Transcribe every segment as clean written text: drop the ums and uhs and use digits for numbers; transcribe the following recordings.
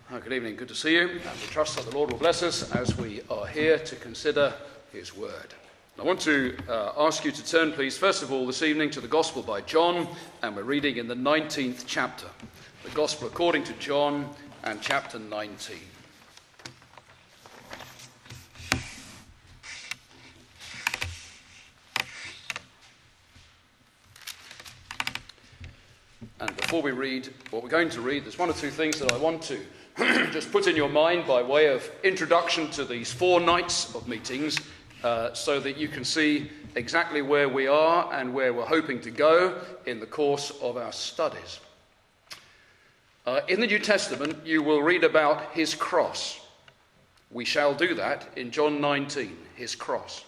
Good evening, good to see you, and we trust that the Lord will bless us as we are here to consider his word. I want to ask you to turn, please, first of all this evening to the Gospel by John, and we're reading in the 19th chapter. The Gospel according to John and chapter 19. And before we read what we're going to read, there's one or two things that I want to just put in your mind by way of introduction to these 4 nights of meetings, so that you can see exactly where we are and where we're hoping to go in the course of our studies. In the New Testament, you will read about his cross. We shall do that in John 19, his cross.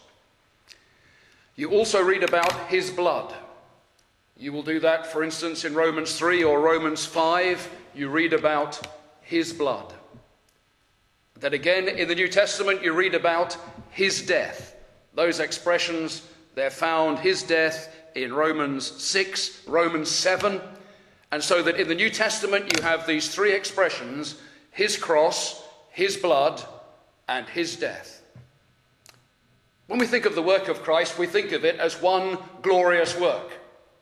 You also read about his blood. You will do that, for instance, in Romans 3 or Romans 5. You read about his blood. Then again, in the New Testament, you read about his death. Those expressions, they're found, his death, in Romans 6, Romans 7. And so that in the New Testament, you have these 3 expressions: his cross, his blood, and his death. When we think of the work of Christ, we think of it as one glorious work.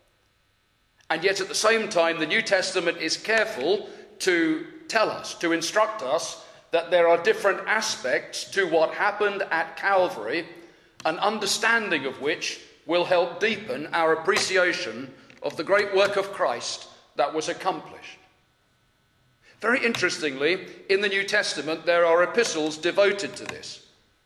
And yet at the same time, the New Testament is careful to tell us, to instruct us, that there are different aspects to what happened at Calvary, an understanding of which will help deepen our appreciation of the great work of Christ that was accomplished. Very interestingly, in the New Testament, there are epistles devoted to this.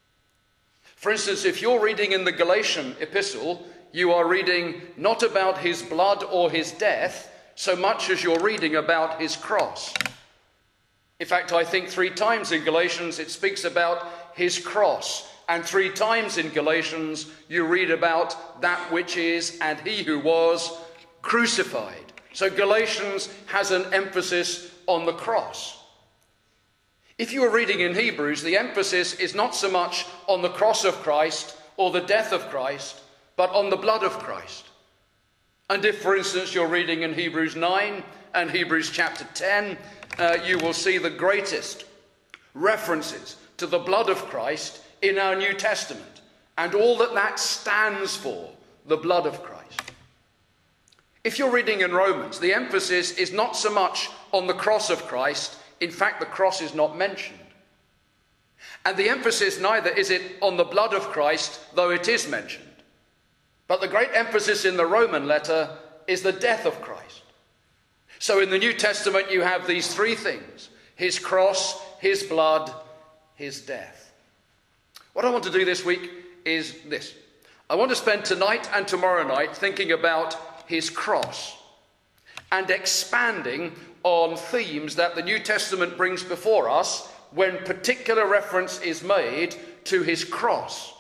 For instance, if you're reading in the Galatian epistle, you are reading not about his blood or his death so much as you're reading about his cross. In fact, I think 3 times in Galatians it speaks about his cross, and 3 times in Galatians you read about that which is and he who was crucified. So Galatians has an emphasis on the cross. If you are reading in Hebrews, the emphasis is not so much on the cross of Christ or the death of Christ, but on the blood of Christ. And if, for instance, you're reading in Hebrews 9 and Hebrews chapter 10, you will see the greatest references to the blood of Christ in our New Testament, and all that stands for, the blood of Christ. If you're reading in Romans, the emphasis is not so much on the cross of Christ. In fact, the cross is not mentioned. And the emphasis neither is it on the blood of Christ, though it is mentioned. But the great emphasis in the Roman letter is the death of Christ. So in the New Testament, you have these 3 things: his cross, his blood, his death. What I want to do this week is this. I want to spend tonight and tomorrow night thinking about his cross and expanding on themes that the New Testament brings before us when particular reference is made to his cross.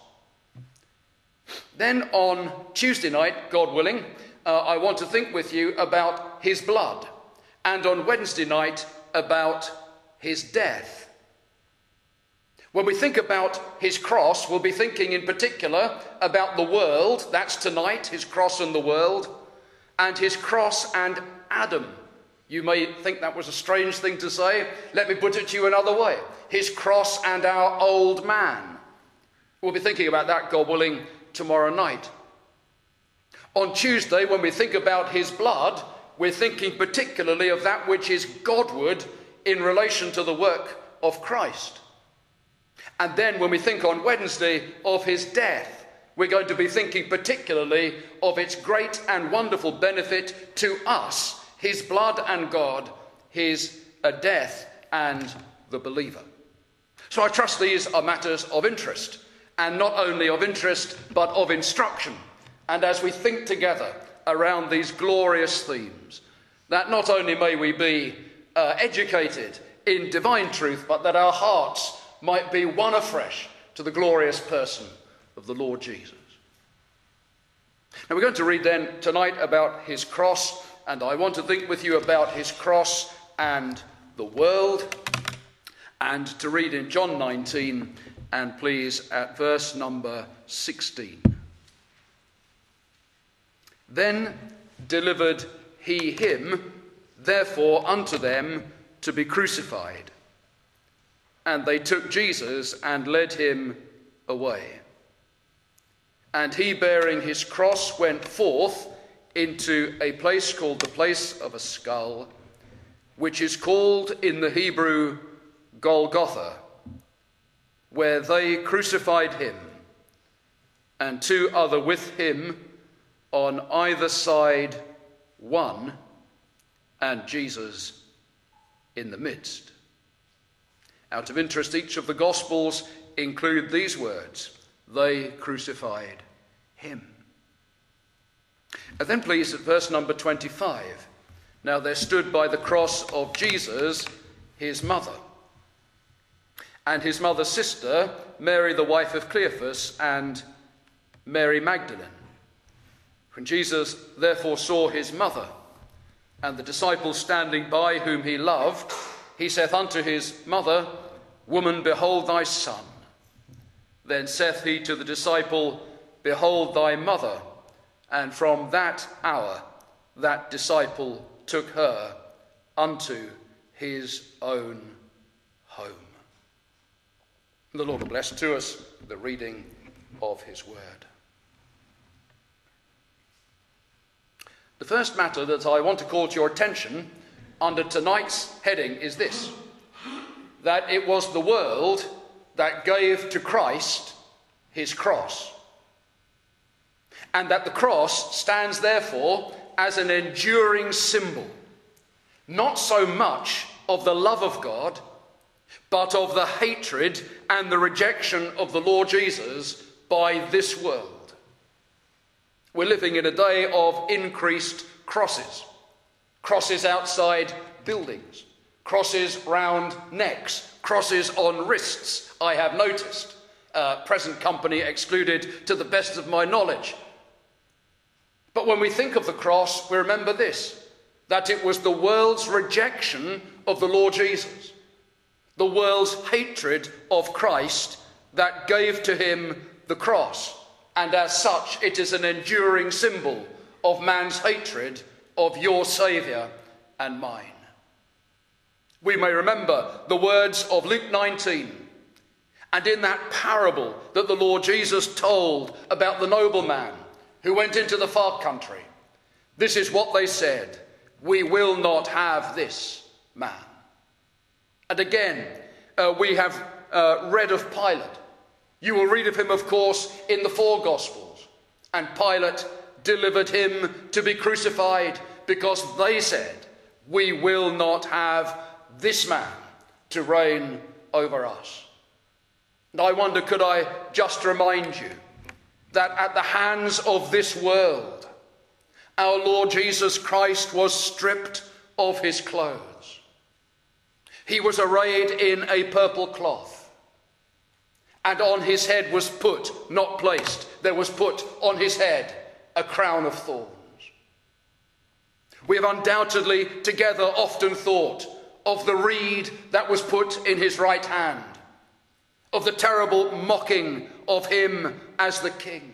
Then on Tuesday night, God willing, I want to think with you about his blood, and on Wednesday night about his death. When we think about his cross, we'll be thinking in particular about the world. That's tonight, his cross and the world, and his cross and Adam. You may think that was a strange thing to say. Let me put it to you another way: his cross and our old man. We'll be thinking about that, God willing, tomorrow night. On Tuesday, when we think about his blood, we're thinking particularly of that which is Godward in relation to the work of Christ. And then when we think on Wednesday of his death, we're going to be thinking particularly of its great and wonderful benefit to us, his blood and God, his death and the believer. So I trust these are matters of interest, and not only of interest, but of instruction. And as we think together around these glorious themes, that not only may we be educated in divine truth, but that our hearts might be won afresh to the glorious person of the Lord Jesus. Now we're going to read then tonight about his cross, and I want to think with you about his cross and the world, and to read in John 19, and please at verse number 16. Then delivered he him, therefore, unto them to be crucified. and they took Jesus and led him away. And he, bearing his cross, went forth into a place called the place of a skull, which is called in the Hebrew Golgotha, where they crucified him, and two other with him on either side, one, and Jesus in the midst. Out of interest, each of the Gospels include these words: they crucified him. And then please, at verse number 25, now there stood by the cross of Jesus his mother, and his mother's sister, Mary the wife of Cleophas, and Mary Magdalene. When Jesus therefore saw his mother, and the disciples standing by whom he loved, he saith unto his mother, Woman, behold thy son. Then saith he to the disciple, Behold thy mother. And from that hour that disciple took her unto his own home. The Lord will bless to us the reading of his word. The first matter that I want to call to your attention under tonight's heading is this: that it was the world that gave to Christ his cross, and that the cross stands therefore as an enduring symbol, not so much of the love of God, but of the hatred and the rejection of the Lord Jesus by this world. We're living in a day of increased crosses. Crosses outside buildings, crosses round necks, crosses on wrists, I have noticed. Present company excluded to the best of my knowledge. But when we think of the cross, we remember this, that it was the world's rejection of the Lord Jesus, the world's hatred of Christ, that gave to him the cross. And as such, it is an enduring symbol of man's hatred of your Saviour and mine. We may remember the words of Luke 19, and in that parable that the Lord Jesus told about the nobleman who went into the far country, this is what they said: we will not have this man. And again, we have read of Pilate. You will read of him, of course, in the four Gospels. And Pilate delivered him to be crucified because they said, we will not have this man to reign over us. And I wonder, could I just remind you that at the hands of this world, our Lord Jesus Christ was stripped of his clothes. He was arrayed in a purple cloth. And on his head was put, not placed, there was put on his head a crown of thorns. We have undoubtedly together often thought of the reed that was put in his right hand, of the terrible mocking of him as the king.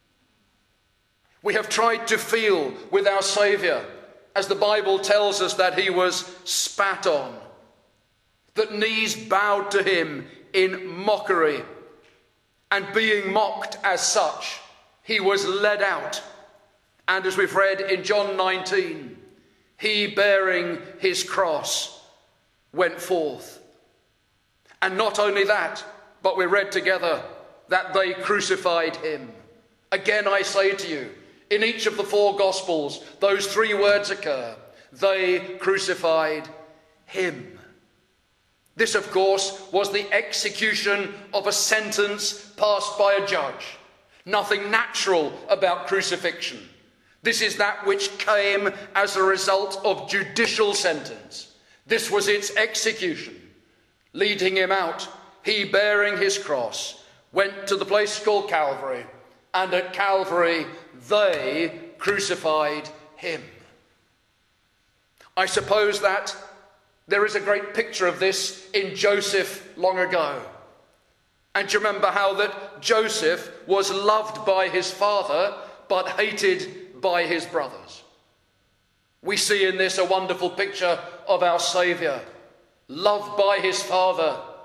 We have tried to feel with our Saviour, as the Bible tells us that he was spat on, that knees bowed to him in mockery, and being mocked as such, he was led out. And as we've read in John 19, he, bearing his cross, went forth. And not only that, but we read together that they crucified him. Again, I say to you, in each of the four Gospels, those three words occur: they crucified him. This, of course, was the execution of a sentence passed by a judge. Nothing natural about crucifixion. This is that which came as a result of judicial sentence. This was its execution. Leading him out, he, bearing his cross, went to the place called Calvary, and at Calvary they crucified him. I suppose that there is a great picture of this in Joseph long ago. And do you remember how that Joseph was loved by his father, but hated by his brothers? We see in this a wonderful picture of our Saviour, loved by his father,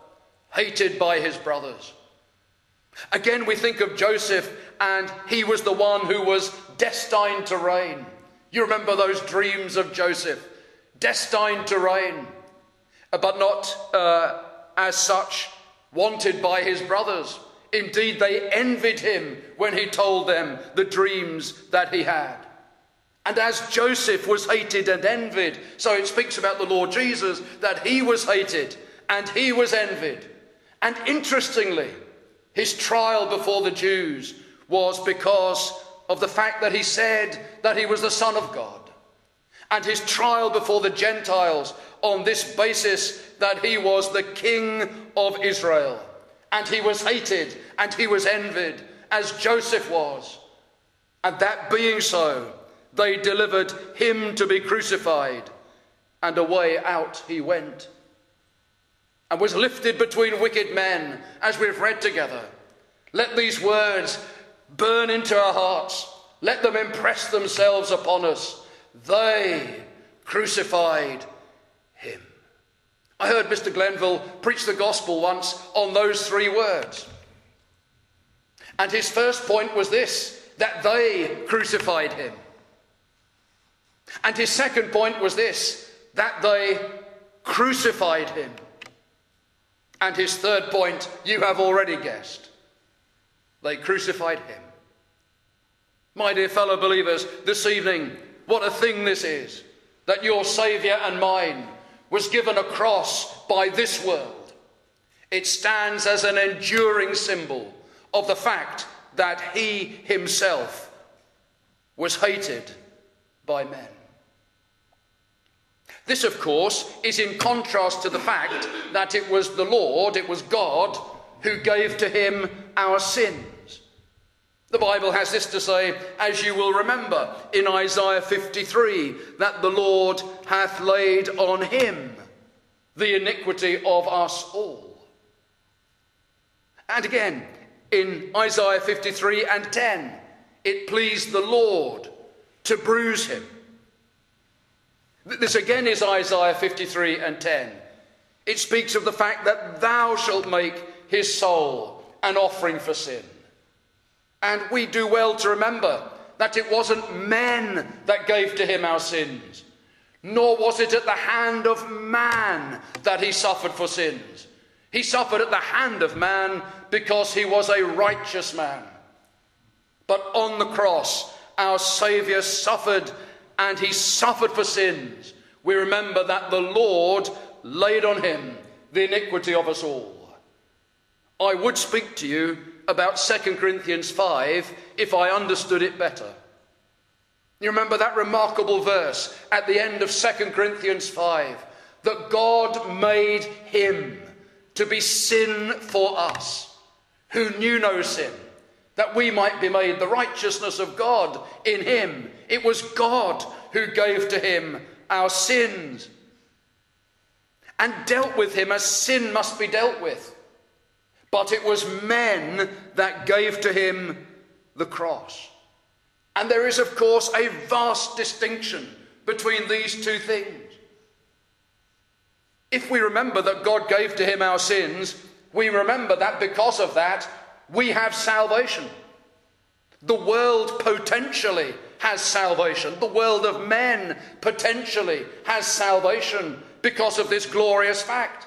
hated by his brothers. Again, we think of Joseph, and he was the one who was destined to reign. You remember those dreams of Joseph, destined to reign, but not as such wanted by his brothers. Indeed, they envied him when he told them the dreams that he had. And as Joseph was hated and envied, so it speaks about the Lord Jesus, that he was hated and he was envied. And interestingly, his trial before the Jews was because of the fact that he said that he was the Son of God. And his trial before the Gentiles on this basis that he was the King of Israel. And he was hated and he was envied, as Joseph was. And that being so, they delivered him to be crucified, and away out he went, and was lifted between wicked men, as we've read together. Let these words burn into our hearts. Let them impress themselves upon us. They crucified him. I heard Mr. Glenville preach the gospel once on those three words. And his first point was this, that they crucified him. And his second point was this, that they crucified him. And his third point, you have already guessed. They crucified him. My dear fellow believers, this evening, what a thing this is, that your Saviour and mine was given a cross by this world. It stands as an enduring symbol of the fact that he himself was hated by men. This, of course, is in contrast to the fact that it was the Lord, it was God, who gave to him our sins. The Bible has this to say, as you will remember, in Isaiah 53, that the Lord hath laid on him the iniquity of us all. And again, in Isaiah 53 and 10, it pleased the Lord to bruise him. This again is Isaiah 53 and 10. It speaks of the fact that thou shalt make his soul an offering for sin. And we do well to remember that it wasn't men that gave to him our sins, nor was it at the hand of man that he suffered for sins. He suffered at the hand of man because he was a righteous man. But on the cross, our Saviour suffered, and he suffered for sins. We remember that the Lord laid on him the iniquity of us all. I would speak to you about 2 Corinthians 5 if I understood it better. You remember that remarkable verse at the end of 2 Corinthians 5, that God made him to be sin for us, who knew no sin, that we might be made the righteousness of God in him. It was God who gave to him our sins and dealt with him as sin must be dealt with. But it was men that gave to him the cross. And there is, of course, a vast distinction between these two things. If we remember that God gave to him our sins, we remember that because of that, we have salvation. The world potentially has salvation. The world of men potentially has salvation because of this glorious fact.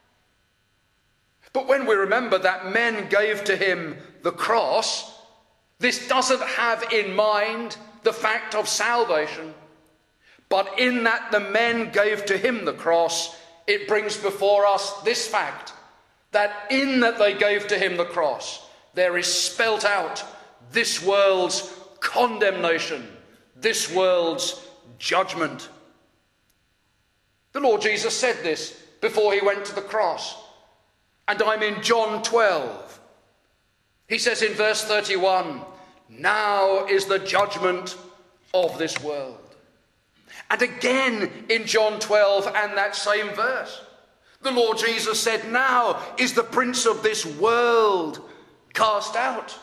But when we remember that men gave to him the cross, this doesn't have in mind the fact of salvation, but in that the men gave to him the cross, it brings before us this fact, that in that they gave to him the cross, there is spelt out this world's condemnation, this world's judgment. The Lord Jesus said this before he went to the cross. And I'm in John 12. He says in verse 31, now is the judgment of this world. And again in John 12 and that same verse, the Lord Jesus said, now is the prince of this world cast out.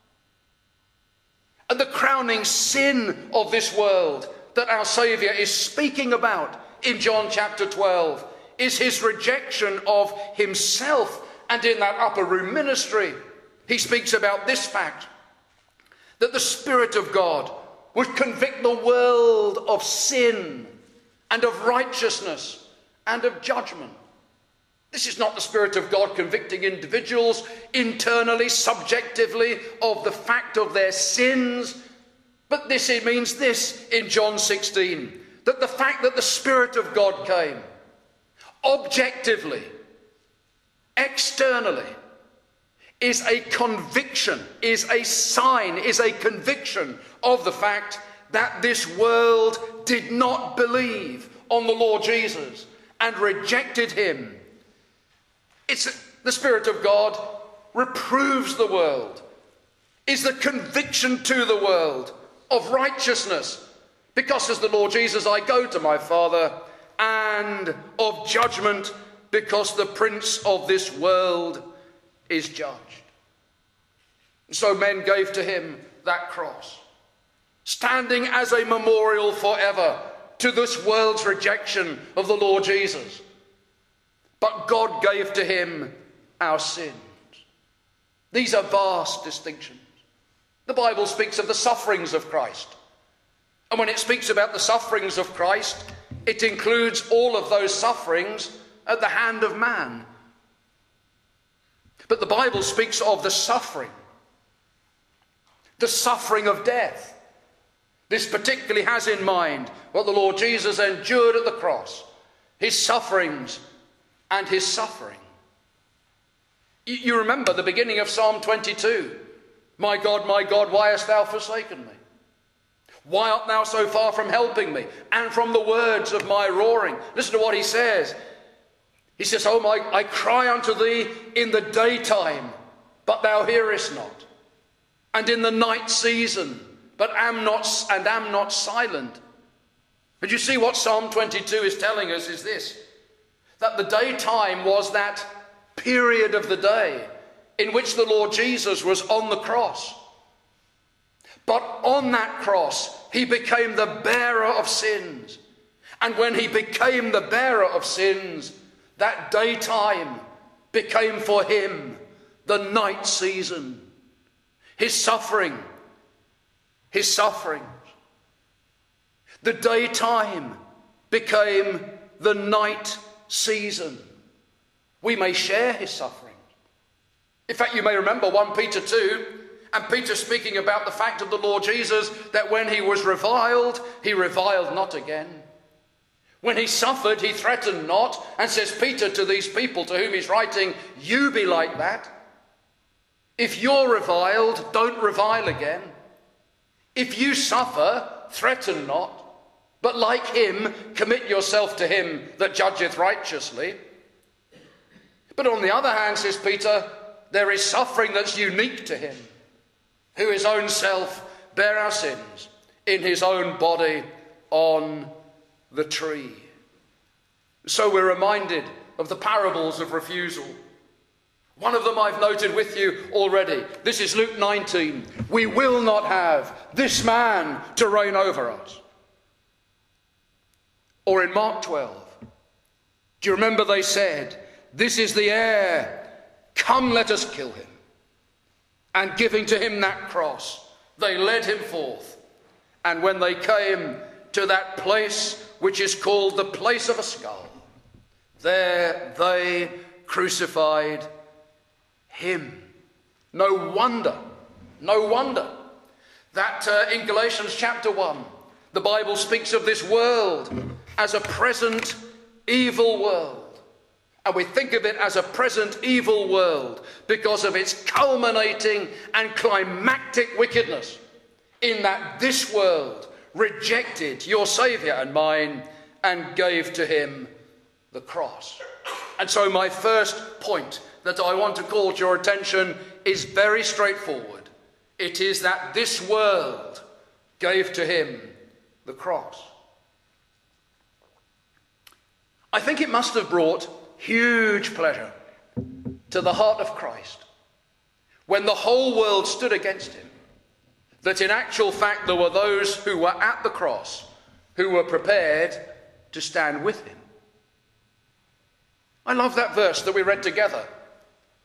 And the crowning sin of this world that our Saviour is speaking about in John chapter 12 is his rejection of himself And in that upper room ministry, he speaks about this fact, that the Spirit of God would convict the world of sin and of righteousness and of judgment. This is not the Spirit of God convicting individuals internally, subjectively, of the fact of their sins, but it means this in John 16, that the fact that the Spirit of God came objectively, externally, is a conviction, is a sign, is a conviction of the fact that this world did not believe on the Lord Jesus and rejected him. The Spirit of God reproves the world, is the conviction to the world of righteousness, because as the Lord Jesus, I go to my Father, and of judgment, because the prince of this world is judged. So men gave to him that cross, standing as a memorial forever to this world's rejection of the Lord Jesus. But God gave to him our sins. These are vast distinctions. The Bible speaks of the sufferings of Christ. And when it speaks about the sufferings of Christ, it includes all of those sufferings at the hand of man. But the Bible speaks of the suffering of death. This particularly has in mind what the Lord Jesus endured at the cross, his sufferings and his suffering. You remember the beginning of Psalm 22. My God, why hast thou forsaken me? Why art thou so far from helping me and from the words of my roaring? Listen to what he says. He says, I cry unto thee in the daytime, but thou hearest not. And in the night season, but am not silent. And you see what Psalm 22 is telling us is this, that the daytime was that period of the day in which the Lord Jesus was on the cross. But on that cross, he became the bearer of sins. And when he became the bearer of sins, that daytime became for him the night season. His sufferings. The daytime became the night season. We may share his suffering. In fact, you may remember 1 Peter 2, and Peter speaking about the fact of the Lord Jesus, that when he was reviled, he reviled not again. When he suffered, he threatened not, and says Peter to these people to whom he's writing, you be like that. If you're reviled, don't revile again. If you suffer, threaten not, but like him, commit yourself to him that judgeth righteously. But on the other hand, says Peter, there is suffering that's unique to him, who his own self bare our sins in his own body on the tree. So we're reminded of the parables of refusal. One of them I've noted with you already. This is Luke 19. We will not have this man to reign over us. Or in Mark 12. Do you remember they said, this is the heir. Come, let us kill him. And giving to him that cross, they led him forth. And when they came to that place which is called the place of a skull, there they crucified him. No wonder that in Galatians chapter 1, the Bible speaks of this world as a present evil world. And we think of it as a present evil world because of its culminating and climactic wickedness, in that this world rejected your Saviour and mine and gave to him the cross. And so my first point that I want to call to your attention is very straightforward. It is that this world gave to him the cross. I think it must have brought huge pleasure to the heart of Christ when the whole world stood against him, that in actual fact there were those who were at the cross who were prepared to stand with him. I love that verse that we read together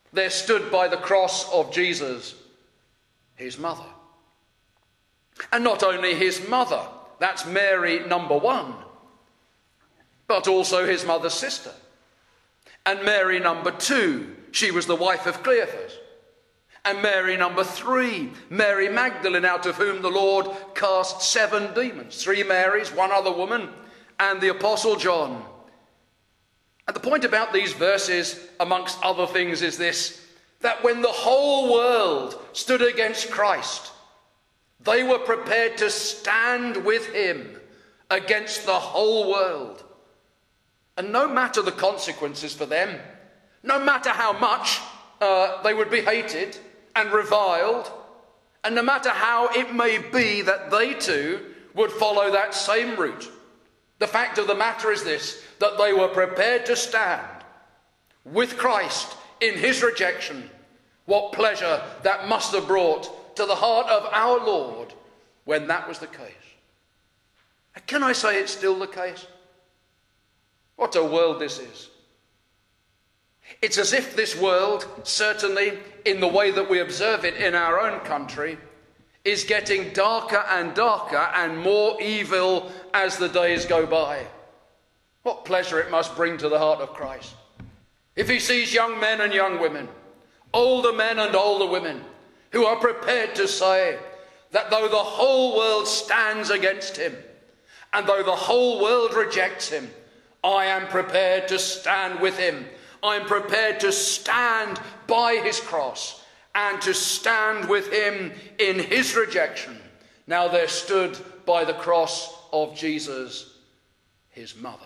there stood by the cross of Jesus his mother. And not only his mother, that's Mary number one, but also his mother's sister. And Mary number two, she was the wife of Cleophas. And Mary number three, Mary Magdalene, out of whom the Lord cast 7 demons. 3 Marys, 1 other woman, and the Apostle John. And the point about these verses, amongst other things, is this: that when the whole world stood against Christ, they were prepared to stand with him against the whole world. And no matter the consequences for them, no matter how much they would be hated and reviled, and no matter how it may be that they too would follow that same route, the fact of the matter is this: that they were prepared to stand with Christ in his rejection. What pleasure that must have brought to the heart of our Lord when that was the case. Can I say it's still the case? What a world this is. It's as if this world, certainly in the way that we observe it in our own country, is getting darker and darker and more evil as the days go by. What pleasure it must bring to the heart of Christ if he sees young men and young women, older men and older women, who are prepared to say that though the whole world stands against him, and though the whole world rejects him, I am prepared to stand with him. I am prepared to stand by his cross and to stand with him in his rejection. Now there stood by the cross of Jesus his mother.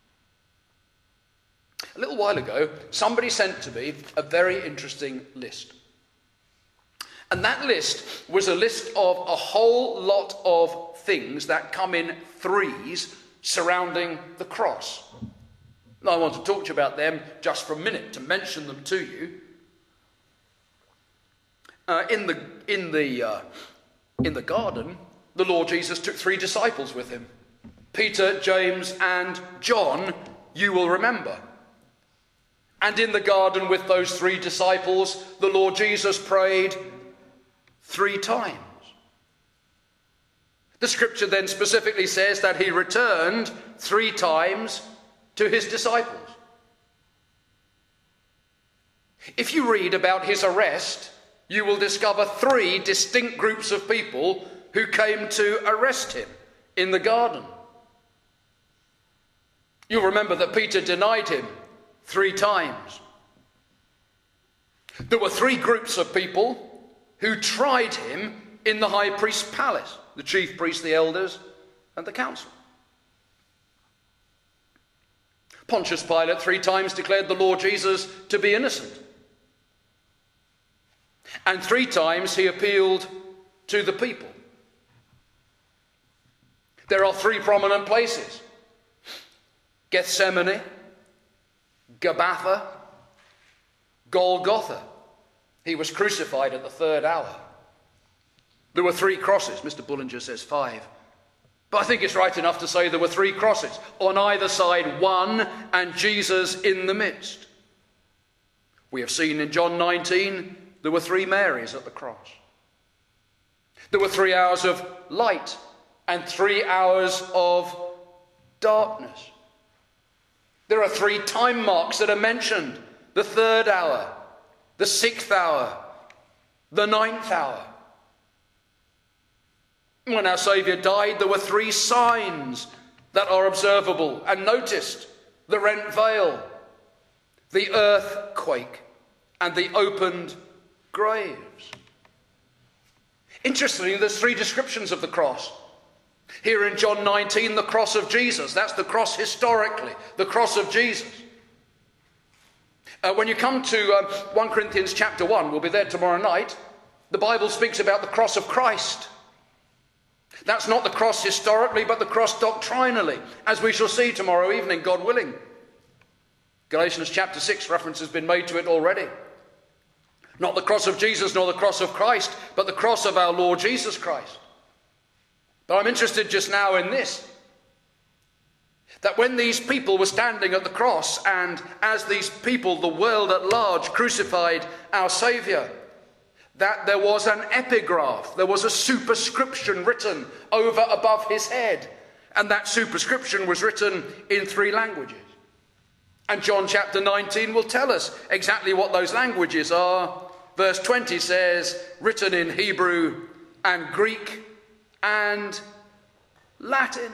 A little while ago, somebody sent to me a very interesting list. And that list was a list of a whole lot of things that come in threes surrounding the cross. And I want to talk to you about them just for a minute, to mention them to you. In the garden, the Lord Jesus took 3 disciples with him. Peter, James, and John, you will remember. And in the garden with those 3 disciples, the Lord Jesus prayed 3 times. The scripture then specifically says that he returned 3 times to his disciples. If you read about his arrest, you will discover 3 distinct groups of people who came to arrest him in the garden. You'll remember that Peter denied him 3 times. There were 3 groups of people who tried him in the high priest's palace: the chief priests, the elders, and the council. Pontius Pilate 3 times declared the Lord Jesus to be innocent. And 3 times he appealed to the people. There are 3 prominent places: Gethsemane, Gabbatha, Golgotha. He was crucified at the 3rd hour. There were 3 crosses. Mr. Bullinger says 5. But I think it's right enough to say there were 3 crosses. On either side, 1, and Jesus in the midst. We have seen in John 19, there were 3 Marys at the cross. There were 3 hours of light and 3 hours of darkness. There are 3 time marks that are mentioned: the 3rd hour, the 6th hour, the 9th hour. When our Saviour died, there were 3 signs that are observable and noticed: the rent veil, the earthquake, and the opened graves. Interestingly, there's 3 descriptions of the cross. Here in John 19, the cross of Jesus. That's the cross historically, the cross of Jesus. When you come to 1 Corinthians chapter 1, we'll be there tomorrow night, the Bible speaks about the cross of Christ. That's not the cross historically, but the cross doctrinally, as we shall see tomorrow evening, God willing. Galatians chapter 6, reference has been made to it already. Not the cross of Jesus nor the cross of Christ, but the cross of our Lord Jesus Christ. But I'm interested just now in this, That when these people were standing at the cross, and as these people, the world at large, crucified our Saviour, that there was an epigraph, there was a superscription written over above his head. And that superscription was written in 3 languages. And John chapter 19 will tell us exactly what those languages are. Verse 20 says, written in Hebrew and Greek and Latin.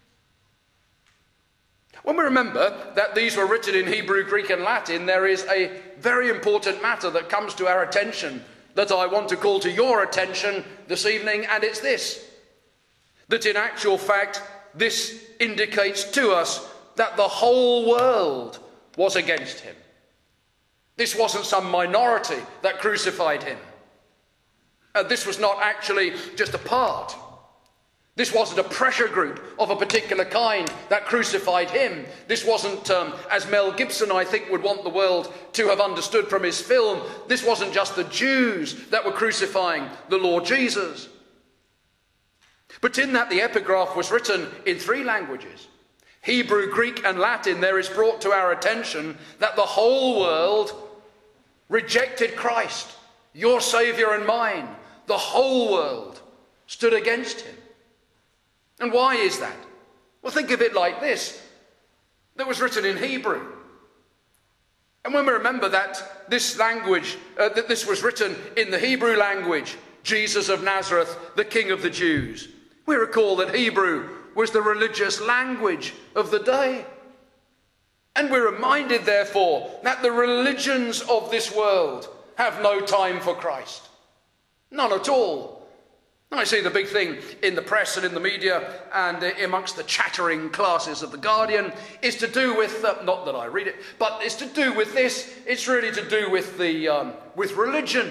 When we remember that these were written in Hebrew, Greek and Latin, there is a very important matter that comes to our attention that I want to call to your attention this evening, and it's this: that in actual fact, this indicates to us that the whole world was against him. This wasn't some minority that crucified him. This was not actually just a part. This wasn't a pressure group of a particular kind that crucified him. This wasn't, as Mel Gibson, I think, would want the world to have understood from his film, this wasn't just the Jews that were crucifying the Lord Jesus. But in that, the epigraph was written in 3 languages. Hebrew, Greek and Latin. There is brought to our attention that the whole world rejected Christ, your Saviour and mine. The whole world stood against him. And why is that? Well, think of it like this. That was written in Hebrew. And when we remember that this language, that this was written in the Hebrew language, Jesus of Nazareth, the King of the Jews, we recall that Hebrew was the religious language of the day. And we're reminded, therefore, that the religions of this world have no time for Christ. None at all. I see the big thing in the press and in the media and amongst the chattering classes of The Guardian is to do with, not that I read it, but it's to do with this. It's really to do with with religion.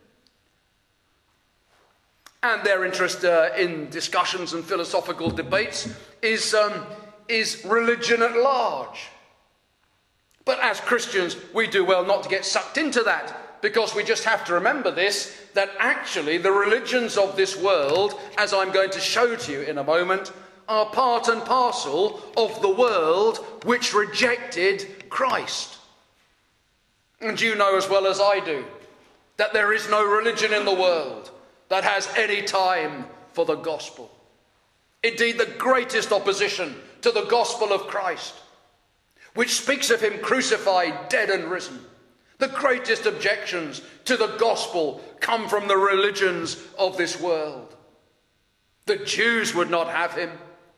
And their interest in discussions and philosophical debates is religion at large. But as Christians, we do well not to get sucked into that, because we just have to remember this, that actually the religions of this world, as I'm going to show to you in a moment, are part and parcel of the world which rejected Christ. And you know as well as I do that there is no religion in the world that has any time for the gospel. Indeed, the greatest opposition to the gospel of Christ, which speaks of him crucified, dead and risen, the greatest objections to the gospel come from the religions of this world. The Jews would not have him.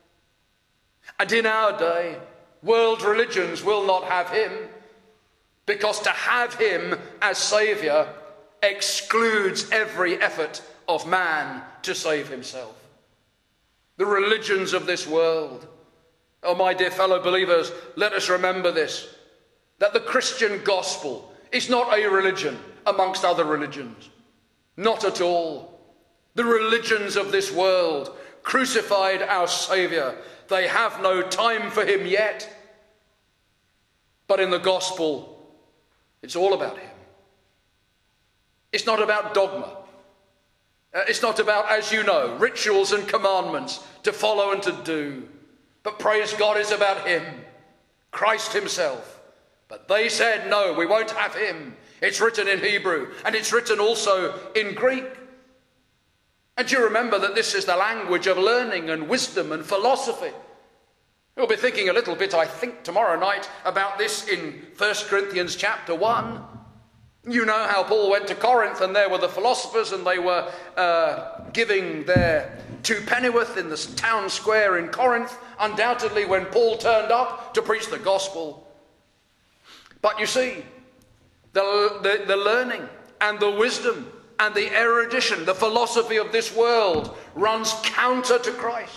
And in our day, world religions will not have him, because to have him as Saviour excludes every effort of man to save himself. The religions of this world. Oh, my dear fellow believers, let us remember this, that the Christian gospel is not a religion amongst other religions. Not at all. The religions of this world crucified our Saviour. They have no time for him yet. But in the gospel, it's all about him. It's not about dogma. It's not about, as you know, rituals and commandments to follow and to do. But praise God, it's about him, Christ himself. But they said, no, we won't have him. It's written in Hebrew, and it's written also in Greek. And you remember that this is the language of learning and wisdom and philosophy. We'll be thinking a little bit, I think, tomorrow night about this in 1 Corinthians chapter 1. You know how Paul went to Corinth, and there were the philosophers, and they were giving their 2 pennyworth in the town square in Corinth, undoubtedly when Paul turned up to preach the gospel. But you see, the learning and the wisdom and the erudition, the philosophy of this world runs counter to Christ.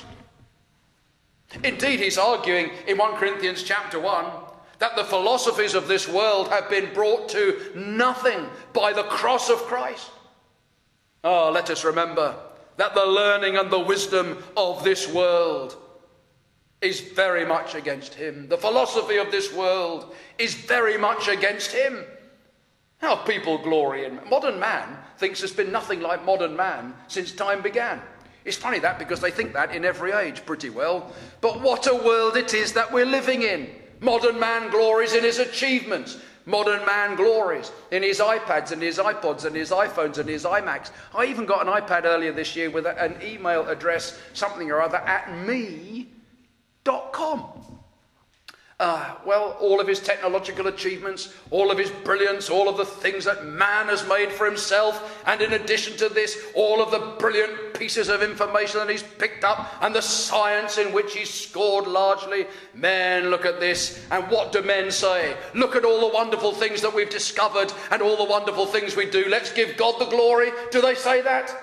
Indeed, he's arguing in 1 Corinthians chapter 1 that the philosophies of this world have been brought to nothing by the cross of Christ. Oh, let us remember that the learning and the wisdom of this world is very much against him. The philosophy of this world is very much against him. How people glory in modern man thinks there's been nothing like modern man since time began. It's funny that, because they think that in every age pretty well. But what a world it is that we're living in. Modern man glories in his achievements. Modern man glories in his iPads and his iPods and his iPhones and his iMacs. I even got an iPad earlier this year with an email address, something or other, at me.com. Well, all of his technological achievements, all of his brilliance, all of the things that man has made for himself, and in addition to this, all of the brilliant pieces of information that he's picked up and the science in which he's scored largely. Men look at this, and what do men say? Look at all the wonderful things that we've discovered and all the wonderful things we do. Let's give God the glory. Do they say that?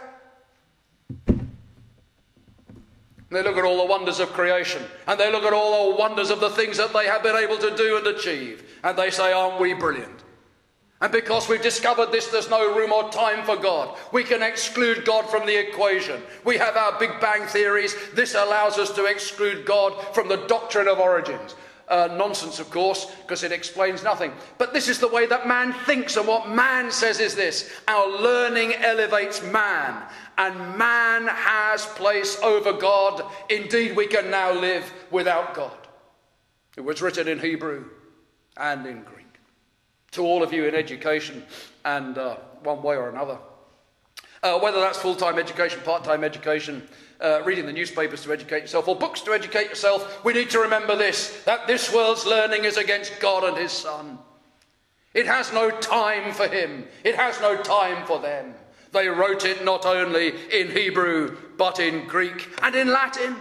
They look at all the wonders of creation, and they look at all the wonders of the things that they have been able to do and achieve, and they say, aren't we brilliant? And because we've discovered this, there's no room or time for God. We can exclude God from the equation. We have our Big Bang theories. This allows us to exclude God from the doctrine of origins. Nonsense, of course, because it explains nothing. But this is the way that man thinks, and what man says is this: our learning elevates man, and man has place over God. Indeed, we can now live without God. It was written in Hebrew and in Greek. To all of you in education, and one way or another, whether that's full-time education, part-time education, reading the newspapers to educate yourself, or books to educate yourself, we need to remember this, that this world's learning is against God and his Son. It has no time for him. It has no time for them. They wrote it not only in Hebrew, but in Greek and in Latin.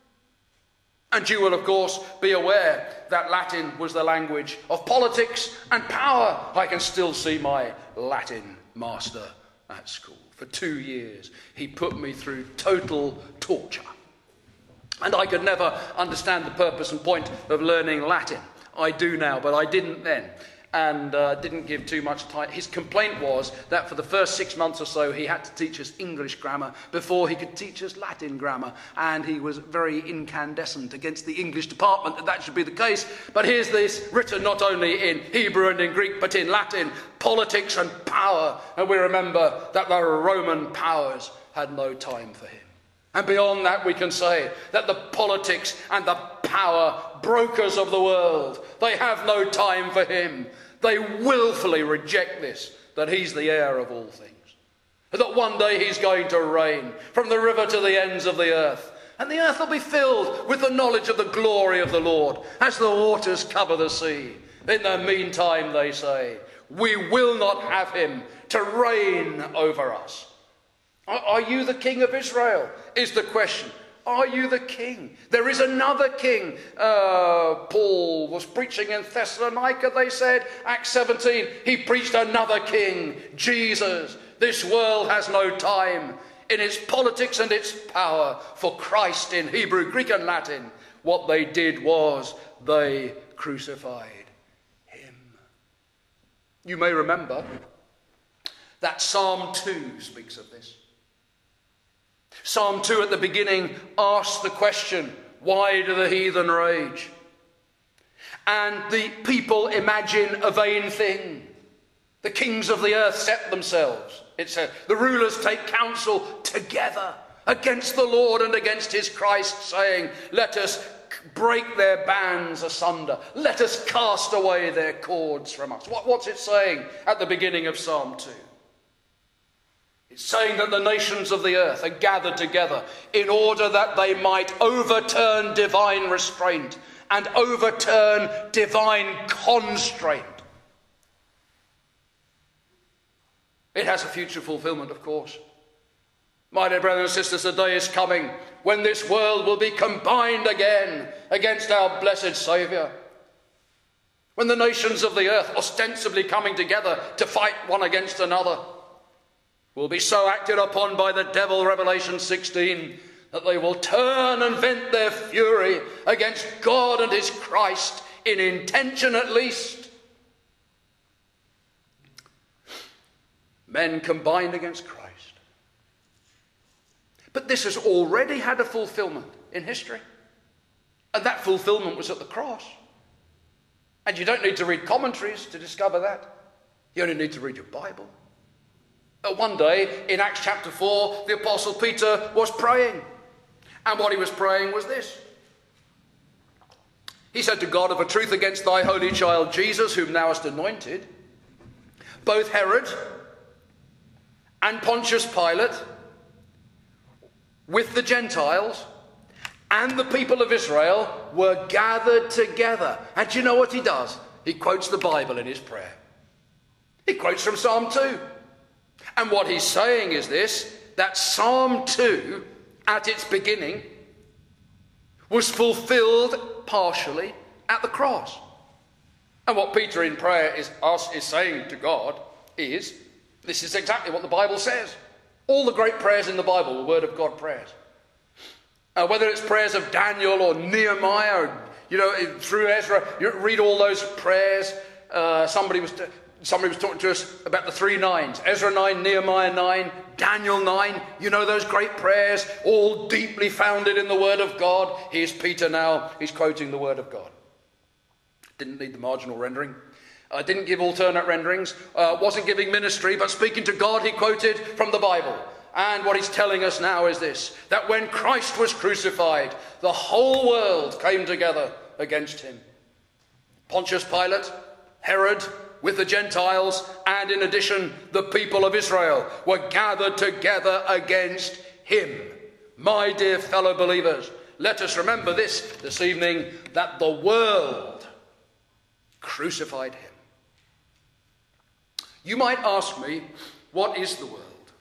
And you will, of course, be aware that Latin was the language of politics and power. I can still see my Latin master at school. For 2 years, he put me through total torture. And I could never understand the purpose and point of learning Latin. I do now, but I didn't then. And didn't give too much time. His complaint was that for the first 6 months or so, he had to teach us English grammar before he could teach us Latin grammar. And he was very incandescent against the English department that should be the case. But here's this, written not only in Hebrew and in Greek, but in Latin: politics and power. And we remember that the Roman powers had no time for him. And beyond that, we can say that the politics and the power brokers of the world, they have no time for him. They willfully reject this, that he's the heir of all things, that one day he's going to reign from the river to the ends of the earth, and the earth will be filled with the knowledge of the glory of the Lord as the waters cover the sea. In the meantime, they say, we will not have him to reign over us. Are you the king of Israel, is the question. Are you the king? There is another king. Paul was preaching in Thessalonica, they said, Acts 17. He preached another king, Jesus. This world has no time in its politics and its power for Christ in Hebrew, Greek and Latin. What they did was they crucified him. You may remember that Psalm 2 speaks of this. Psalm 2 at the beginning asks the question, why do the heathen rage? And the people imagine a vain thing. The kings of the earth set themselves. It says, the rulers take counsel together against the Lord and against his Christ, saying, let us break their bands asunder. Let us cast away their cords from us. What's it saying at the beginning of Psalm 2? It's saying that the nations of the earth are gathered together in order that they might overturn divine restraint and overturn divine constraint. It has a future fulfillment, of course. My dear brothers and sisters, the day is coming when this world will be combined again against our blessed Saviour. When the nations of the earth, ostensibly coming together to fight one against another, will be so acted upon by the devil, Revelation 16, that they will turn and vent their fury against God and his Christ, in intention at least. Men combined against Christ. But this has already had a fulfillment in history. And that fulfillment was at the cross. And you don't need to read commentaries to discover that. You only need to read your Bible. One day in Acts chapter 4, the Apostle Peter was praying. And what he was praying was this. He said to God, "Of a truth against thy holy child Jesus, whom thou hast anointed, both Herod and Pontius Pilate, with the Gentiles and the people of Israel, were gathered together." And do you know what he does? He quotes the Bible in his prayer. He quotes from Psalm 2. And what he's saying is this, that Psalm 2, at its beginning, was fulfilled partially at the cross. And what Peter in prayer is saying to God is, this is exactly what the Bible says. All the great prayers in the Bible were Word of God prayers. Whether it's prayers of Daniel or Nehemiah, or, through Ezra, you read all those prayers. Somebody was talking to us about the 3 9s. Ezra 9, Nehemiah 9, Daniel 9. You know those great prayers, all deeply founded in the Word of God. Here's Peter now. He's quoting the Word of God. Didn't need the marginal rendering. Didn't give alternate renderings. Wasn't giving ministry, but speaking to God, he quoted from the Bible. And what he's telling us now is this, that when Christ was crucified, the whole world came together against him. Pontius Pilate, Herod, with the Gentiles, and in addition, the people of Israel were gathered together against him. My dear fellow believers, let us remember this evening, that the world crucified him. You might ask me, what is the world?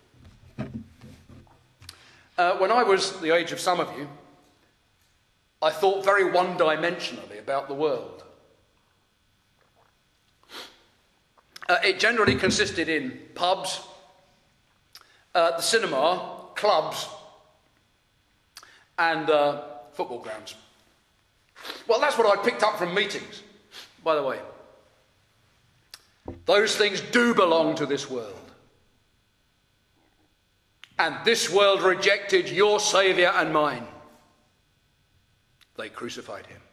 When I was the age of some of you, I thought very one-dimensionally about the world. It generally consisted in pubs, the cinema, clubs, and football grounds. Well, that's what I picked up from meetings, by the way. Those things do belong to this world. And this world rejected your Saviour and mine. They crucified him.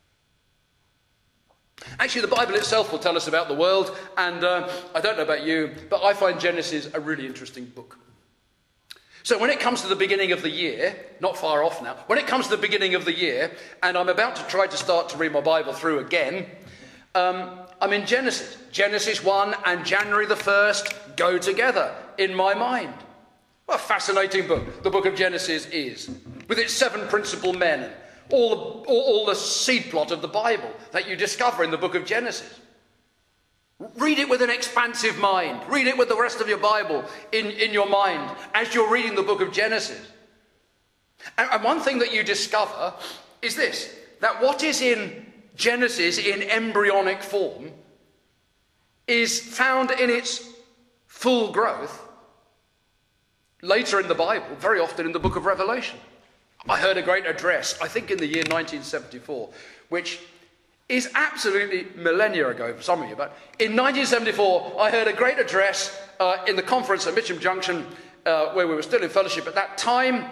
Actually, the Bible itself will tell us about the world, and I don't know about you, but I find Genesis a really interesting book. So when it comes to the beginning of the year, not far off now, when it comes to the beginning of the year, and I'm about to try to start to read my Bible through again, I'm in Genesis. Genesis 1 and January the 1st go together in my mind. What a fascinating book the book of Genesis is, with its 7 principal men, and all the seed plot of the Bible that you discover in the book of Genesis. Read it with an expansive mind. Read it with the rest of your Bible in your mind as you're reading the book of Genesis. And one thing that you discover is this, that what is in Genesis in embryonic form is found in its full growth later in the Bible, very often in the book of Revelation. I heard a great address, I think in the year 1974, which is absolutely millennia ago for some of you, but in 1974 I heard a great address in the conference at Mitcham Junction, where we were still in fellowship at that time,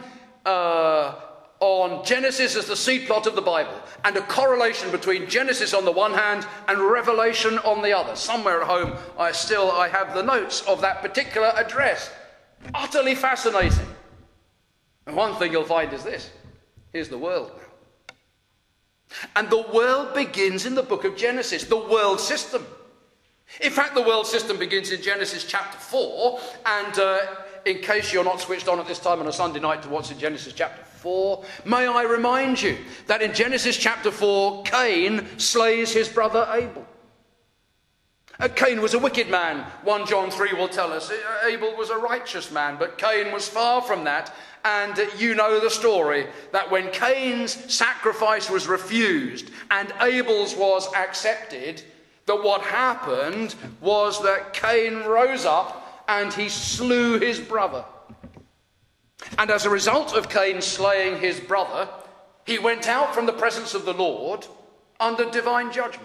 on Genesis as the seed plot of the Bible, and a correlation between Genesis on the one hand and Revelation on the other. Somewhere at home I have the notes of that particular address. Utterly fascinating. And one thing you'll find is this. Here's the world now. And the world begins in the book of Genesis, the world system. In fact, the world system begins in Genesis chapter 4. And in case you're not switched on at this time on a Sunday night to what's in Genesis chapter 4, may I remind you that in Genesis chapter 4, Cain slays his brother Abel. Cain was a wicked man, 1 John 3 will tell us. Abel was a righteous man, but Cain was far from that. And you know the story, that when Cain's sacrifice was refused and Abel's was accepted, that what happened was that Cain rose up and he slew his brother. And as a result of Cain slaying his brother, he went out from the presence of the Lord under divine judgment.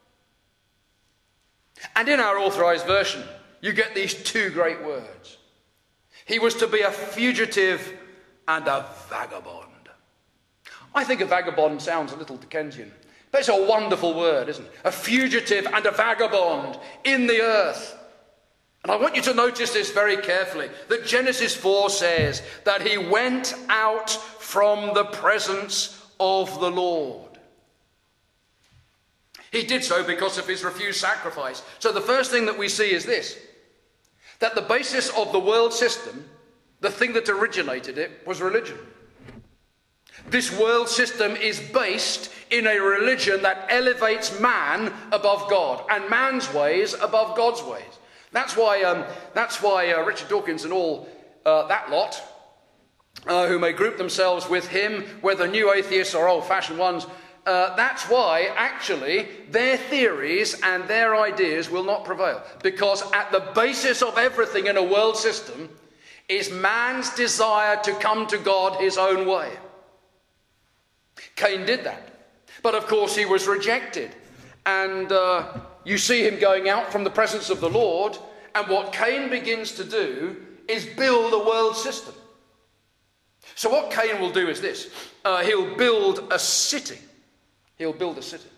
And in our authorized version, you get these 2 great words. He was to be a fugitive and a vagabond. I think a vagabond sounds a little Dickensian, but it's a wonderful word, isn't it? A fugitive and a vagabond in the earth. And I want you to notice this very carefully, that Genesis 4 says that he went out from the presence of the Lord. He did so because of his refused sacrifice. So the first thing that we see is this, that the basis of the world system, the thing that originated it, was religion. This world system is based in a religion that elevates man above God and man's ways above God's ways. That's why Richard Dawkins and all that lot, who may group themselves with him, whether new atheists or old-fashioned ones, that's why actually their theories and their ideas will not prevail. Because at the basis of everything in a world system is man's desire to come to God his own way. Cain did that. But of course he was rejected. And you see him going out from the presence of the Lord, and what Cain begins to do is build a world system. So what Cain will do is this. He'll build a city. He'll build a city.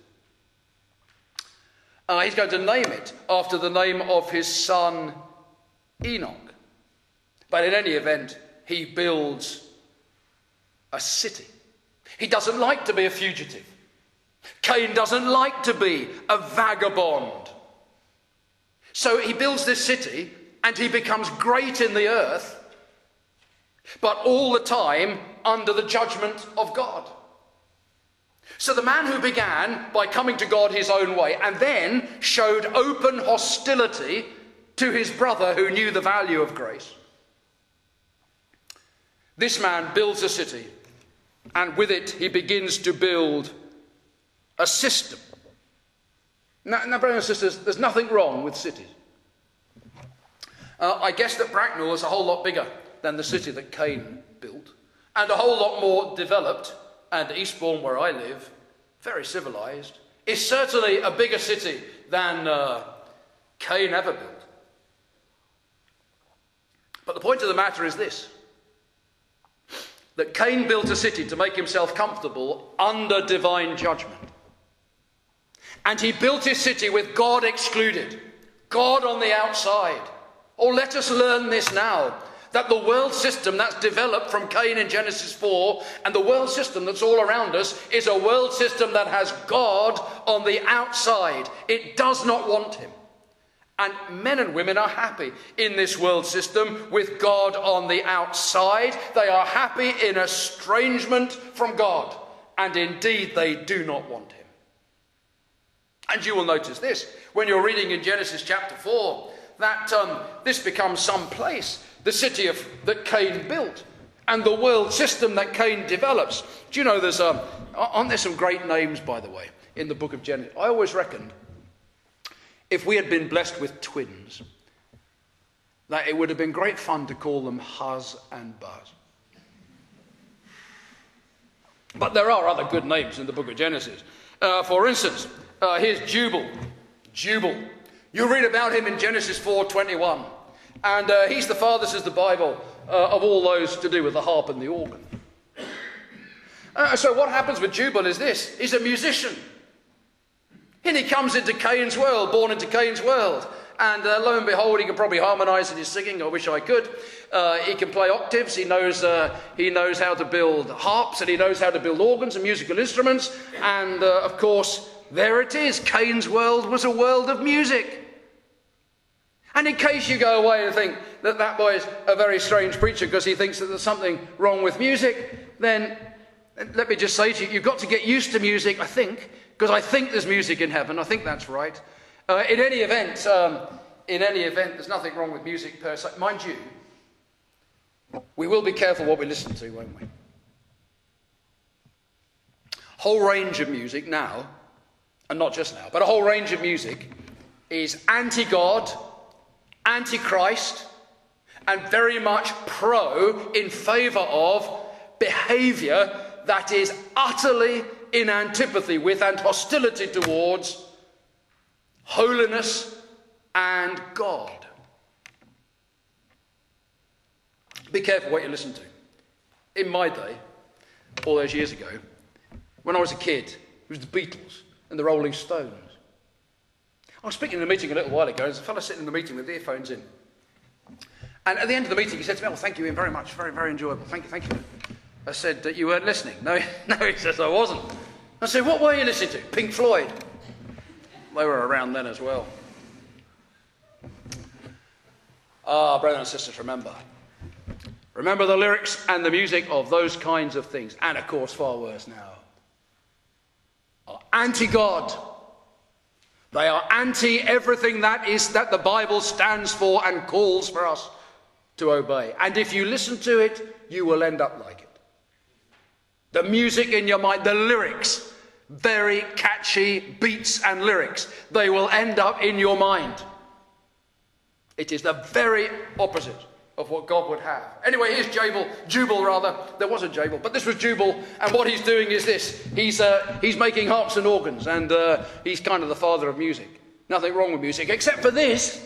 He's going to name it after the name of his son Enoch. But in any event, he builds a city. He doesn't like to be a fugitive. Cain doesn't like to be a vagabond. So he builds this city and he becomes great in the earth, but all the time under the judgment of God. So the man who began by coming to God his own way and then showed open hostility to his brother who knew the value of grace. This man builds a city, and with it he begins to build a system. Now, brothers and sisters, there's nothing wrong with cities. I guess that Bracknell is a whole lot bigger than the city that Cain built, and a whole lot more developed, and Eastbourne, where I live, very civilized, is certainly a bigger city than Cain ever built. But the point of the matter is this, that Cain built a city to make himself comfortable under divine judgment. And he built his city with God excluded, God on the outside. Oh, let us learn this now, that the world system that's developed from Cain in Genesis 4 and the world system that's all around us is a world system that has God on the outside. It does not want him. And men and women are happy in this world system with God on the outside. They are happy in estrangement from God. And indeed, they do not want him. And you will notice this when you're reading in Genesis chapter 4, that this becomes some place, the city that Cain built and the world system that Cain develops. Do you know aren't there some great names, by the way, in the book of Genesis? I always reckoned if we had been blessed with twins, that it would have been great fun to call them Huz and Buzz. But there are other good names in the book of Genesis. For instance, here's Jubal. Jubal. You read about him in Genesis 4:21. And he's the father, says the Bible, of all those to do with the harp and the organ. So what happens with Jubal is this. He's a musician. And he comes into Cain's world, born into Cain's world. And lo and behold, he can probably harmonise in his singing. I wish I could. He can play octaves. He knows how to build harps, and he knows how to build organs and musical instruments. And of course, there it is. Cain's world was a world of music. And in case you go away and think that boy is a very strange preacher because he thinks that there's something wrong with music, then let me just say to you, you've got to get used to music, I think, because I think there's music in heaven. I think that's right. In any event, there's nothing wrong with music per se. Mind you, we will be careful what we listen to, won't we? Whole range of music now, and not just now, but a whole range of music is anti-God, anti-Christ, and very much in favour of behaviour that is utterly in antipathy with and hostility towards holiness and God. Be careful what you listen to. In my day, all those years ago, when I was a kid, it was the Beatles and the Rolling Stones. I was speaking in a meeting a little while ago, and there's a fellow sitting in the meeting with earphones in. And at the end of the meeting, he said to me, "Oh, thank you, Ian, very much. Very, very enjoyable. Thank you, thank you." I said, "That you weren't listening." "No, no," he says, "I wasn't." I said, "What were you listening to?" "Pink Floyd." They were around then as well. Brothers and sisters, remember the lyrics and the music of those kinds of things, and of course, far worse now, are anti-God. They are anti everything that the Bible stands for and calls for us to obey. And if you listen to it, you will end up like it. The music in your mind, the lyrics, very catchy beats and lyrics, they will end up in your mind. It is the very opposite of what God would have. Anyway, here's Jubal rather. There was a Jabal, but this was Jubal, and what he's doing is this. He's making harps and organs, and he's kind of the father of music. Nothing wrong with music, except for this,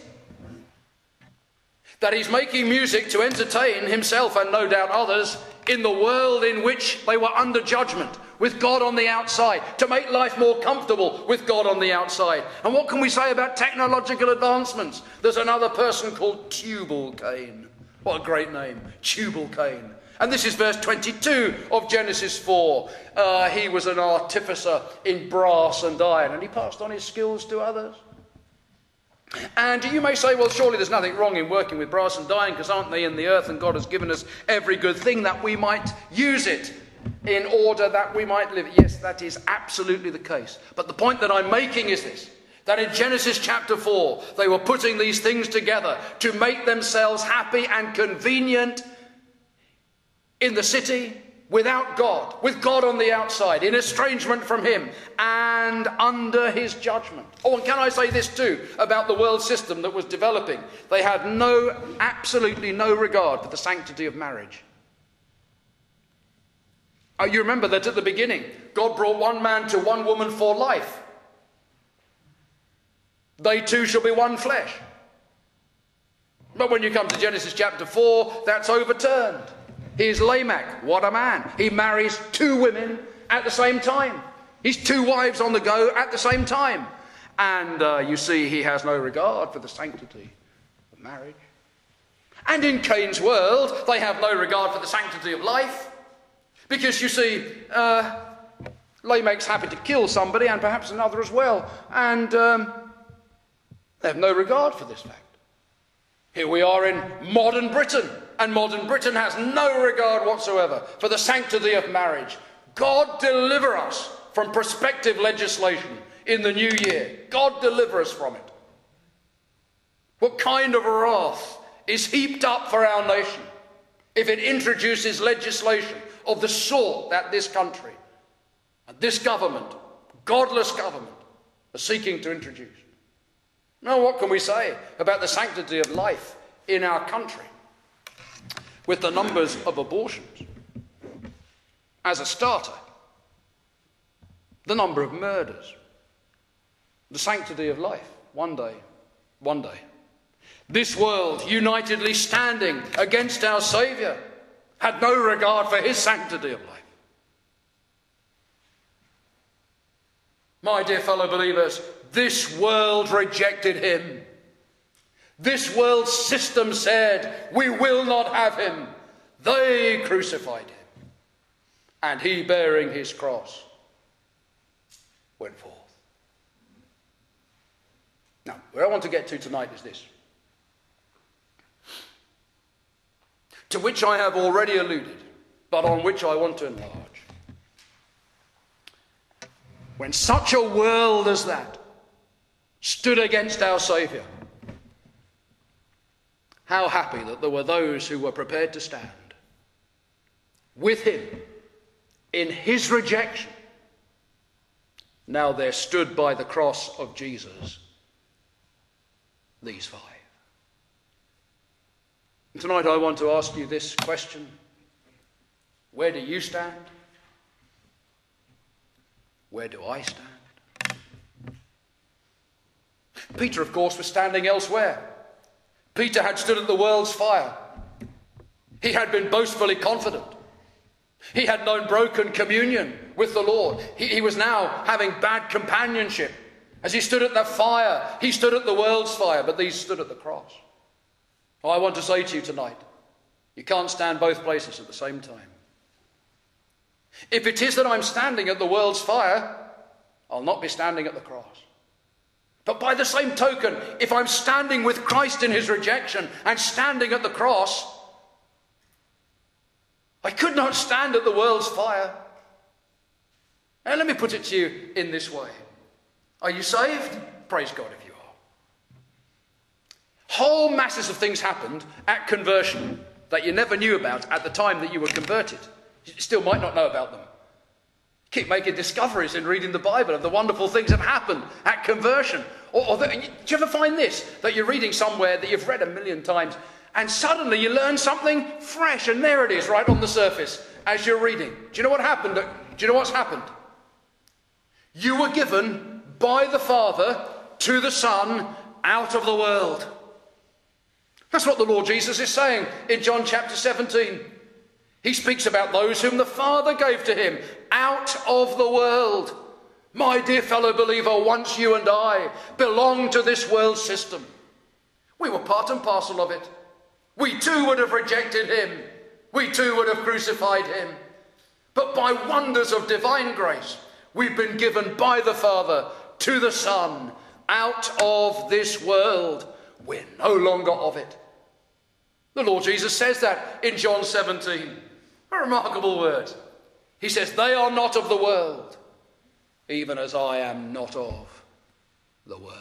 that he's making music to entertain himself and no doubt others in the world in which they were under judgment, with God on the outside, to make life more comfortable with God on the outside. And what can we say about technological advancements? There's another person called Tubal-Cain. What a great name, Tubal-Cain. And this is verse 22 of Genesis 4. He was an artificer in brass and iron, and he passed on his skills to others. And you may say, well, surely there's nothing wrong in working with brass and iron, because aren't they in the earth, and God has given us every good thing that we might use it in order that we might live. Yes, that is absolutely the case. But the point that I'm making is this, that in Genesis chapter 4, they were putting these things together to make themselves happy and convenient in the city without God, with God on the outside, in estrangement from him and under his judgment. Oh, and can I say this too about the world system that was developing? They had absolutely no regard for the sanctity of marriage. You remember that at the beginning, God brought one man to one woman for life. They two shall be one flesh. But when you come to Genesis chapter 4, that's overturned. Here's Lamech, what a man. He marries two women at the same time. He's two wives on the go at the same time. And you see, he has no regard for the sanctity of marriage. And in Cain's world, they have no regard for the sanctity of life. Because you see, Lamech's happy to kill somebody and perhaps another as well. And they have no regard for this fact. Here we are in modern Britain, and modern Britain has no regard whatsoever for the sanctity of marriage. God deliver us from prospective legislation in the new year. God deliver us from it. What kind of wrath is heaped up for our nation if it introduces legislation of the sort that this country and this government, godless government, are seeking to introduce? Now, what can we say about the sanctity of life in our country with the numbers of abortions? As a starter, the number of murders, the sanctity of life, one day. This world, unitedly standing against our Saviour, had no regard for his sanctity of life. My dear fellow believers, this world rejected him. This world system said, we will not have him. They crucified him. And he, bearing his cross, went forth. Now, where I want to get to tonight is this, to which I have already alluded, but on which I want to enlarge. When such a world as that stood against our Saviour, how happy that there were those who were prepared to stand with him in his rejection. Now there stood by the cross of Jesus these five. And tonight I want to ask you this question: where do you stand? Where do I stand? Peter, of course, was standing elsewhere. Peter had stood at the world's fire. He had been boastfully confident. He had known broken communion with the Lord. He was now having bad companionship. As he stood at the fire, he stood at the world's fire, but these stood at the cross. Oh, I want to say to you tonight, you can't stand both places at the same time. If it is that I'm standing at the world's fire, I'll not be standing at the cross. But by the same token, if I'm standing with Christ in his rejection and standing at the cross, I could not stand at the world's fire. Now let me put it to you in this way. Are you saved? Praise God if you are. Whole masses of things happened at conversion that you never knew about at the time that you were converted. You still might not know about them. Keep making discoveries in reading the Bible of the wonderful things that happened at conversion. Do you ever find this? That you're reading somewhere that you've read a million times and suddenly you learn something fresh and there it is right on the surface as you're reading. Do you know what happened? Do you know what's happened? You were given by the Father to the Son out of the world. That's what the Lord Jesus is saying in John chapter 17. He speaks about those whom the Father gave to him out of the world. My dear fellow believer, once you and I belonged to this world system. We were part and parcel of it. We too would have rejected him. We too would have crucified him. But by wonders of divine grace, we've been given by the Father to the Son out of this world. We're no longer of it. The Lord Jesus says that in John 17. A remarkable word. He says, they are not of the world, even as I am not of the world.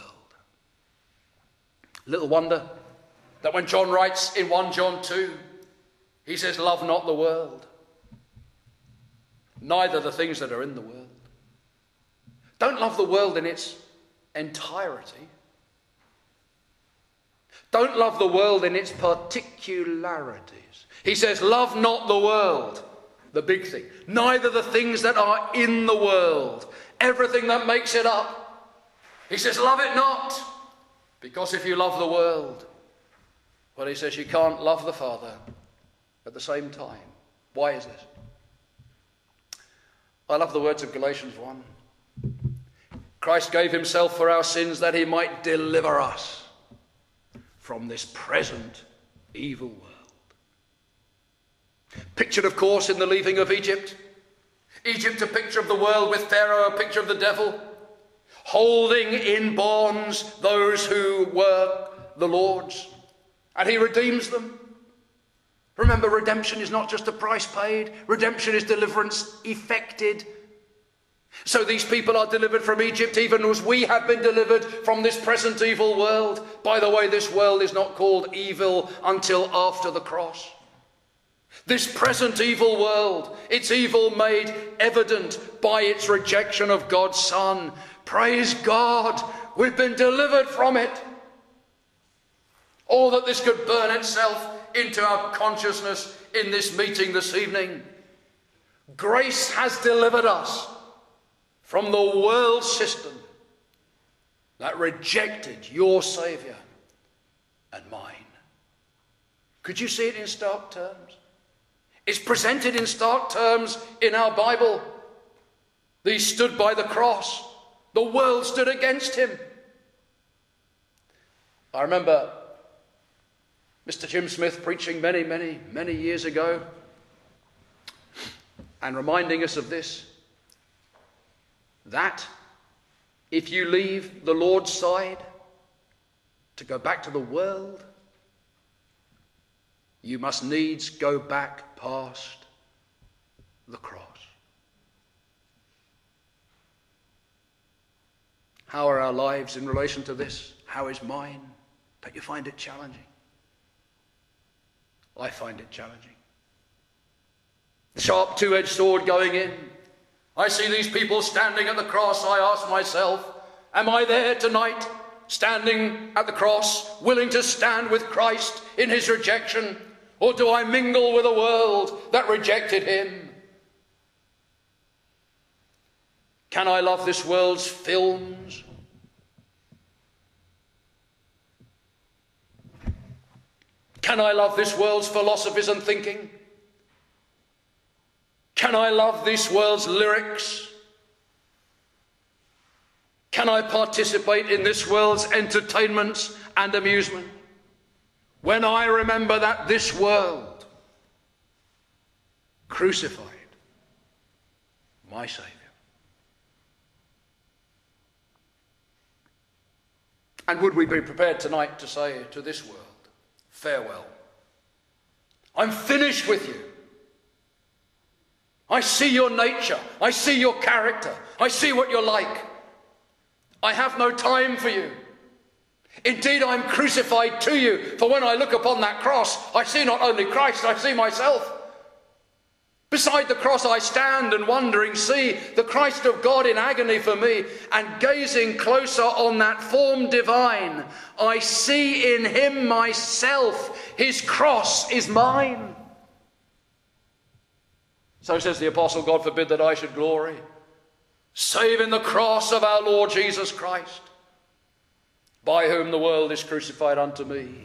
Little wonder that when John writes in 1 John 2, he says, love not the world, neither the things that are in the world. Don't love the world in its entirety. Don't love the world in its particularities. He says, love not the world, the big thing, neither the things that are in the world, everything that makes it up. He says, love it not, because if you love the world, well, he says you can't love the Father at the same time. Why is this? I love the words of Galatians 1. Christ gave himself for our sins that he might deliver us from this present evil world. Pictured, of course, in the leaving of Egypt. Egypt, a picture of the world, with Pharaoh, a picture of the devil, holding in bonds those who were the Lord's. And he redeems them. Remember, redemption is not just a price paid. Redemption is deliverance effected. So these people are delivered from Egypt, even as we have been delivered from this present evil world. By the way, this world is not called evil until after the cross. This present evil world, its evil made evident by its rejection of God's Son. Praise God, we've been delivered from it. Oh, that this could burn itself into our consciousness in this meeting this evening. Grace has delivered us from the world system that rejected your Saviour and mine. Could you see it in stark terms? It's presented in stark terms in our Bible. These stood by the cross. The world stood against him. I remember Mr. Jim Smith preaching many years ago and reminding us of this, that if you leave the Lord's side to go back to the world, you must needs go back past the cross. How are our lives in relation to this? How is mine? Don't you find it challenging? I find it challenging. The sharp two-edged sword going in. I see these people standing at the cross. I ask myself, am I there tonight, standing at the cross, willing to stand with Christ in his rejection? Or do I mingle with a world that rejected him? Can I love this world's films? Can I love this world's philosophies and thinking? Can I love this world's lyrics? Can I participate in this world's entertainments and amusement? when I remember that this world crucified my Saviour. And would we be prepared tonight to say to this world, farewell. I'm finished with you. I see your nature. I see your character. I see what you're like. I have no time for you. Indeed, I'm crucified to you. For when I look upon that cross, I see not only Christ, I see myself. Beside the cross I stand and wondering see the Christ of God in agony for me, and gazing closer on that form divine, I see in him myself. His cross is mine. So says the apostle, God forbid that I should glory, save in the cross of our Lord Jesus Christ, by whom the world is crucified unto me,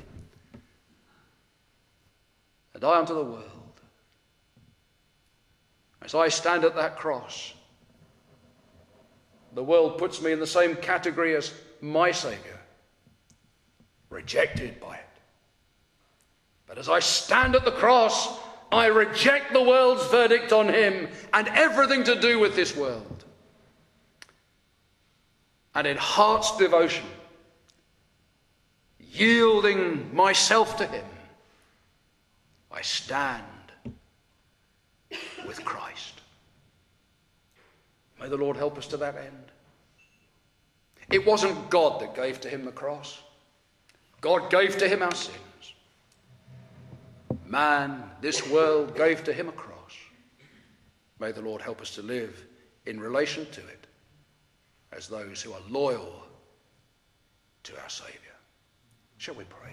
and I unto the world. As I stand at that cross, the world puts me in the same category as my Saviour, rejected by it. But as I stand at the cross, I reject the world's verdict on him and everything to do with this world. And in heart's devotion, yielding myself to him, I stand with Christ. May the Lord help us to that end. It wasn't God that gave to him the cross. God gave to him our sins. Man, this world, gave to him a cross. May the Lord help us to live in relation to it as those who are loyal to our Saviour. Shall we pray?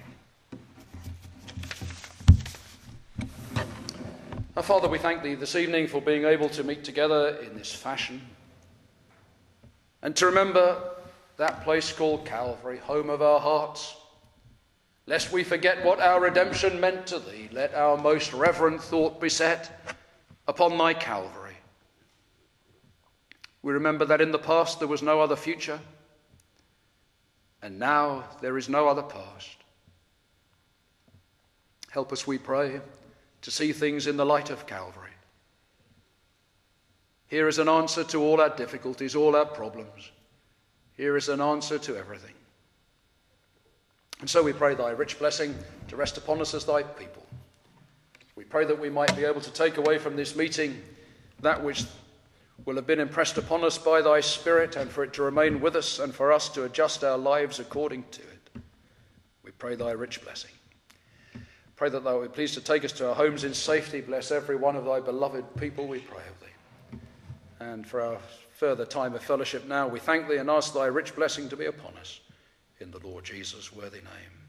Our Father, we thank thee this evening for being able to meet together in this fashion and to remember that place called Calvary, home of our hearts. Lest we forget what our redemption meant to thee, let our most reverent thought be set upon thy Calvary. We remember that in the past there was no other future, and now there is no other past. Help us, we pray, to see things in the light of Calvary. Here is an answer to all our difficulties, all our problems. Here is an answer to everything. And so we pray thy rich blessing to rest upon us as thy people. We pray that we might be able to take away from this meeting that which will have been impressed upon us by thy Spirit, and for it to remain with us and for us to adjust our lives according to it. We pray thy rich blessing. Pray that thou wilt be pleased to take us to our homes in safety. Bless every one of thy beloved people, we pray of thee. And for our further time of fellowship now, we thank thee and ask thy rich blessing to be upon us. In the Lord Jesus' worthy name.